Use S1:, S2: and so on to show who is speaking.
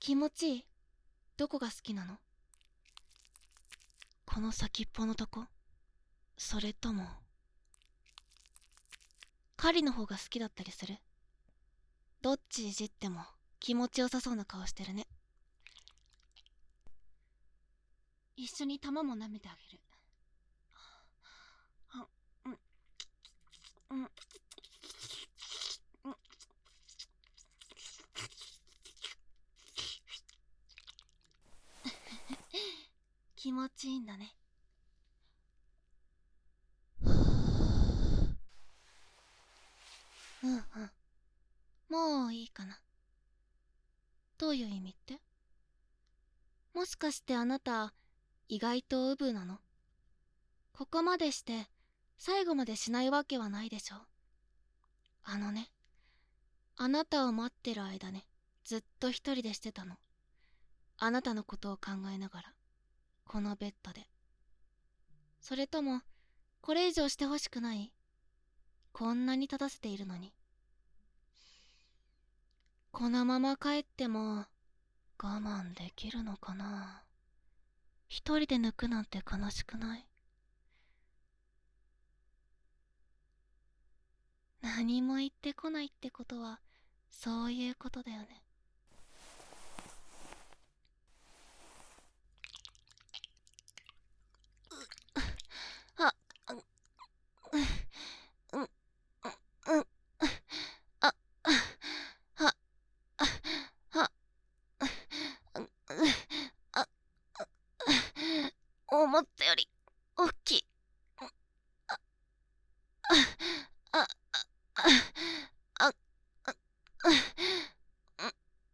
S1: 気持ちいい？どこが好きなの？この先っぽのとこ？それとも狩りの方が好きだったりする？どっちいじっても気持ちよさそうな顔してるね。一緒に玉も舐めてあげる。うんうん気持ちいいんだね。うんうん。もういいかな。どういう意味って？もしかしてあなた、意外とウブなの？ここまでして、最後までしないわけはないでしょ。あのね、あなたを待ってる間ね、ずっと一人でしてたの。あなたのことを考えながら、このベッドで。それとも、これ以上してほしくない？こんなに立たせているのに。このまま帰っても、我慢できるのかな。一人で抜くなんて悲しくない？何も言ってこないってことは、そういうことだよね。